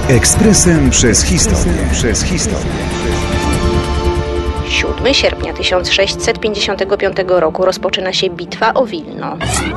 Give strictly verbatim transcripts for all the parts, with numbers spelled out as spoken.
Ekspresem przez historię. Przez historię. siódmego sierpnia tysiąc sześćset pięćdziesiątego piątego roku rozpoczyna się Bitwa o Wilno.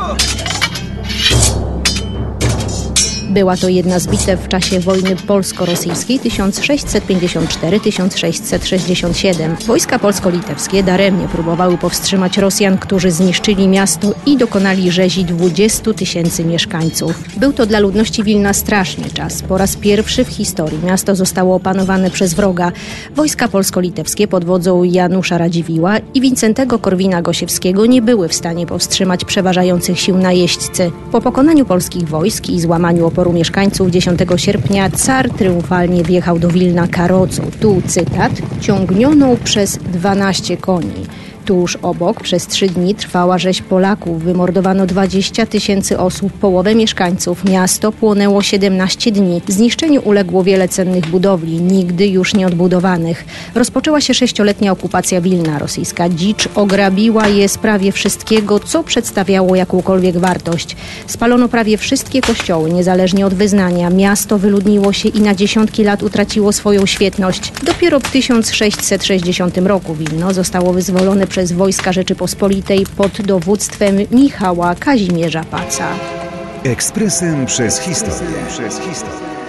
Była to jedna z bitew w czasie wojny polsko-rosyjskiej tysiąc sześćset pięćdziesiąt cztery do tysiąc sześćset sześćdziesiąt siedem. Wojska polsko-litewskie daremnie próbowały powstrzymać Rosjan, którzy zniszczyli miasto i dokonali rzezi dwudziestu tysięcy mieszkańców. Był to dla ludności Wilna straszny czas. Po raz pierwszy w historii miasto zostało opanowane przez wroga. Wojska polsko-litewskie pod wodzą Janusza Radziwiłła i Wincentego Korwina-Gosiewskiego nie były w stanie powstrzymać przeważających sił najeźdźcy. Po pokonaniu polskich wojsk i złamaniu oporu mieszkańców dziesiątego sierpnia car triumfalnie wjechał do Wilna karocą. Tu cytat: ciągnioną przez dwanaście koni. Tuż obok przez trzy dni trwała rzeź Polaków. Wymordowano dwadzieścia tysięcy osób, połowę mieszkańców. Miasto płonęło siedemnaście dni. Zniszczeniu uległo wiele cennych budowli, nigdy już nie odbudowanych. Rozpoczęła się sześcioletnia okupacja Wilna. Rosyjska dzicz ograbiła je z prawie wszystkiego, co przedstawiało jakąkolwiek wartość. Spalono prawie wszystkie kościoły, niezależnie od wyznania. Miasto wyludniło się i na dziesiątki lat utraciło swoją świetność. Dopiero w tysiąc sześćset sześćdziesiątym roku Wilno zostało wyzwolone przez wojska Rzeczypospolitej pod dowództwem Michała Kazimierza Paca. Ekspresem przez historię. Przez historię.